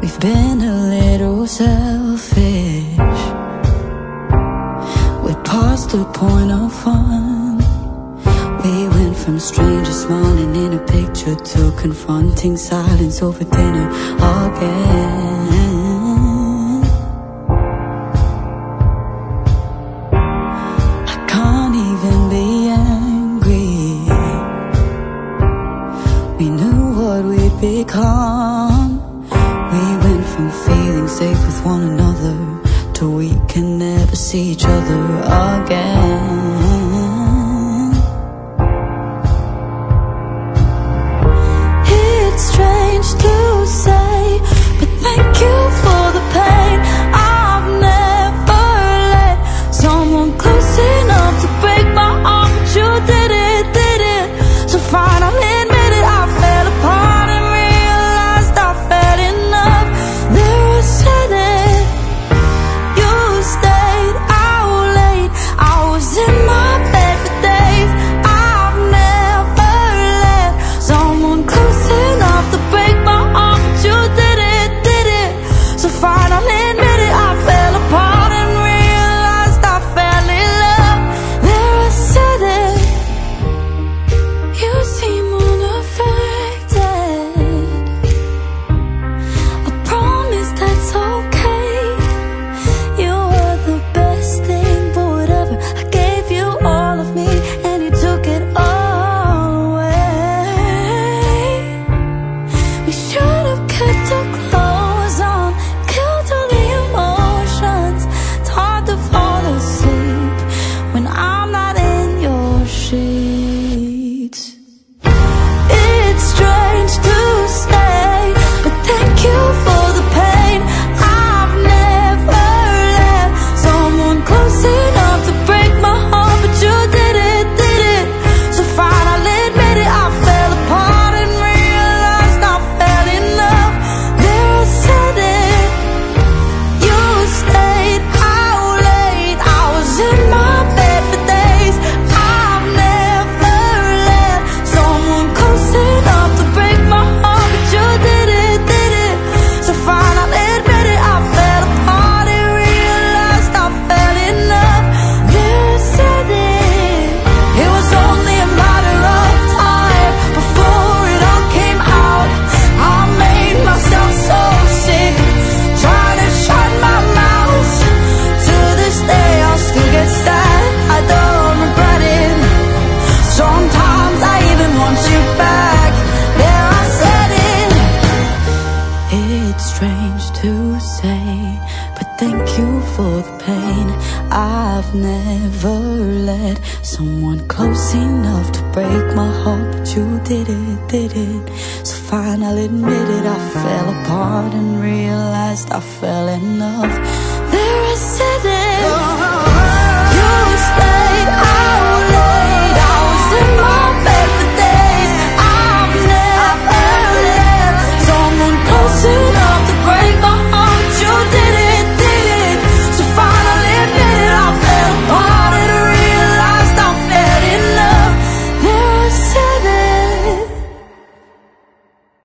We've been a little selfish. We're past the point of fun. We went from strangers smiling in a picture to confronting silence over dinner again. I can't even be angry. We knew what we'd become. We went from feeling safe with one another to we can never see each other again. It's strange to say, but thank you for the pain. I've never let someone close enough to break my heart, but you did it. So finally admit it, I fell apart and realized I fell in love. There I said it, you stayed out late. I was in my bed for days. I've never let someone close enough to break my heart, but you did it. So finally admit it, I fell apart and realized I fell in love. There I said it, you seem unaffected. I promise that's okay. You were the best thing, but whatever. I gave you all of me and you took it all away. We should have kept our clothes on, killed all the emotions. It's hard to fall asleep when I'm not in your sheets. It's strange to say, but thank you for the pain. I've never let someone close enough to break my heart, but you did it. So finally admit it, I fell apart and realized I fell in love. There I said it, you stayed out late. I was in my bed for days. I've never let someone close enough to break my heart, but you did it. So finally admit it, I fell apart and realized I fell in love. There I said it, it was only a matter of time before it all came out. I made myself so sick, trying to shut my mouth. To this day I still get sad, I don't regret it. Sometimes I even want you back. There I said it. It's strange to say, but thank you for the pain. I've never let someone close enough to break my heart, but you did it. So fine, I'll admit it, I fell apart and realized I fell in love. There I said it.